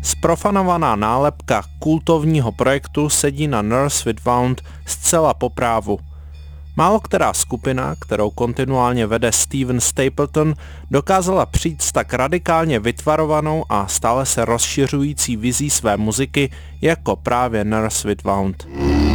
Zprofanovaná nálepka kultovního projektu sedí na Nurse with Wound zcela po právu. Málo která skupina, kterou kontinuálně vede Steven Stapleton, dokázala přijít s tak radikálně vytvarovanou a stále se rozšiřující vizí své muziky jako právě Nurse with Wound.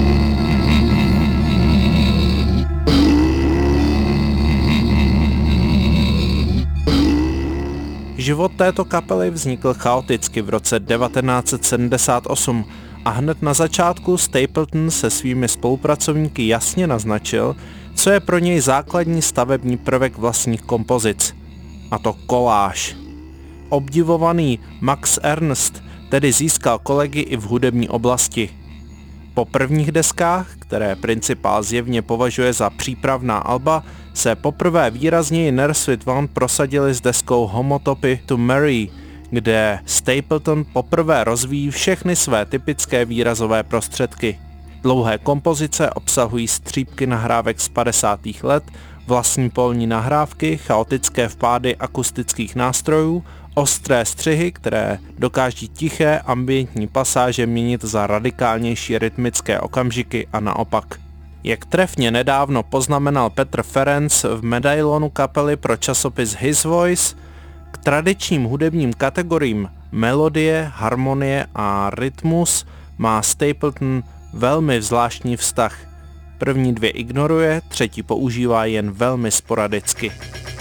Život této kapely vznikl chaoticky v roce 1978 a hned na začátku Stapleton se svými spolupracovníky jasně naznačil, co je pro něj základní stavební prvek vlastních kompozic. A to koláž. Obdivovaný Max Ernst tedy získal kolegy i v hudební oblasti. Po prvních deskách, které principál zjevně považuje za přípravná alba, se poprvé výrazněji Nurse with Wound prosadili s deskou Homotopy to Mary, kde Stapleton poprvé rozvíjí všechny své typické výrazové prostředky. Dlouhé kompozice obsahují střípky nahrávek z 50. let, vlastní polní nahrávky, chaotické vpády akustických nástrojů, ostré střihy, které dokáží tiché ambientní pasáže měnit za radikálnější rytmické okamžiky a naopak. Jak trefně nedávno poznamenal Petr Ferenc v medailonu kapely pro časopis His Voice, k tradičním hudebním kategoriím melodie, harmonie a rytmus má Stapleton velmi zvláštní vztah. První dvě ignoruje, třetí používá jen velmi sporadicky.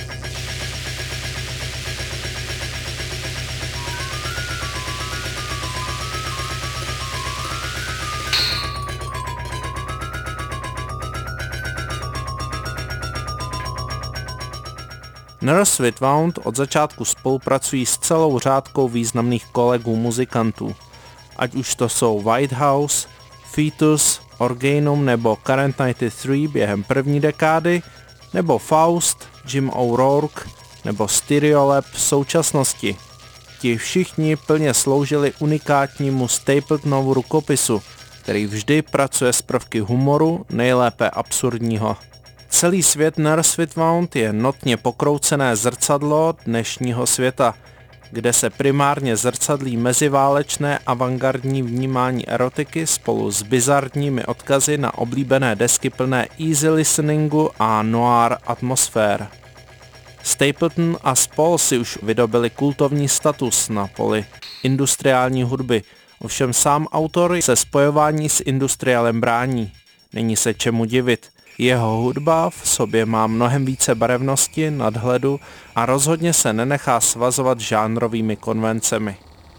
Nurse with Wound od začátku spolupracují s celou řádkou významných kolegů muzikantů, ať už to jsou Whitehouse, Fetus, Organum nebo Current 93 během první dekády, nebo Faust, Jim O'Rourke nebo Stereolab v současnosti. Ti všichni plně sloužili unikátnímu Stapletonovu rukopisu, který vždy pracuje s prvky humoru, nejlépe absurdního. Celý svět Nurse with Wound je notně pokroucené zrcadlo dnešního světa, kde se primárně zrcadlí meziválečné avantgardní vnímání erotiky spolu s bizarními odkazy na oblíbené desky plné easy listeningu a noir atmosfér. Stapleton a spol si už vydobili kultovní status na poli industriální hudby, ovšem sám autor se spojování s industriálem brání. Není se čemu divit. Jeho hudba v sobě má mnohem více barevnosti, nadhledu a rozhodně se nenechá svazovat žánrovými konvencemi.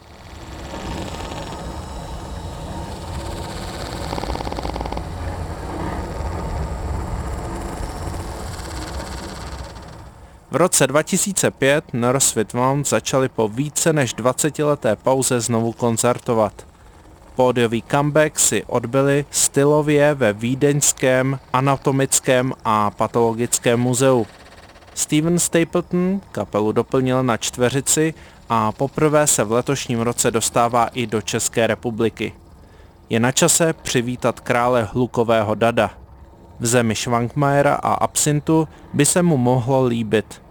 V roce 2005 Nurse with Wound začali po více než 20leté pauze znovu koncertovat. Pódiový comeback si odbyli stylově ve vídeňském anatomickém a patologickém muzeu. Steven Stapleton kapelu doplnil na čtveřici a poprvé se v letošním roce dostává i do České republiky. Je na čase přivítat krále hlukového dada. V zemi Švankmajera a absintu by se mu mohlo líbit.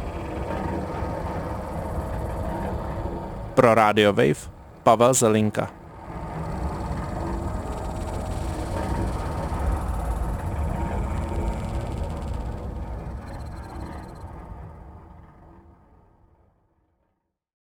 Pro Radio Wave Pavel Zelinka.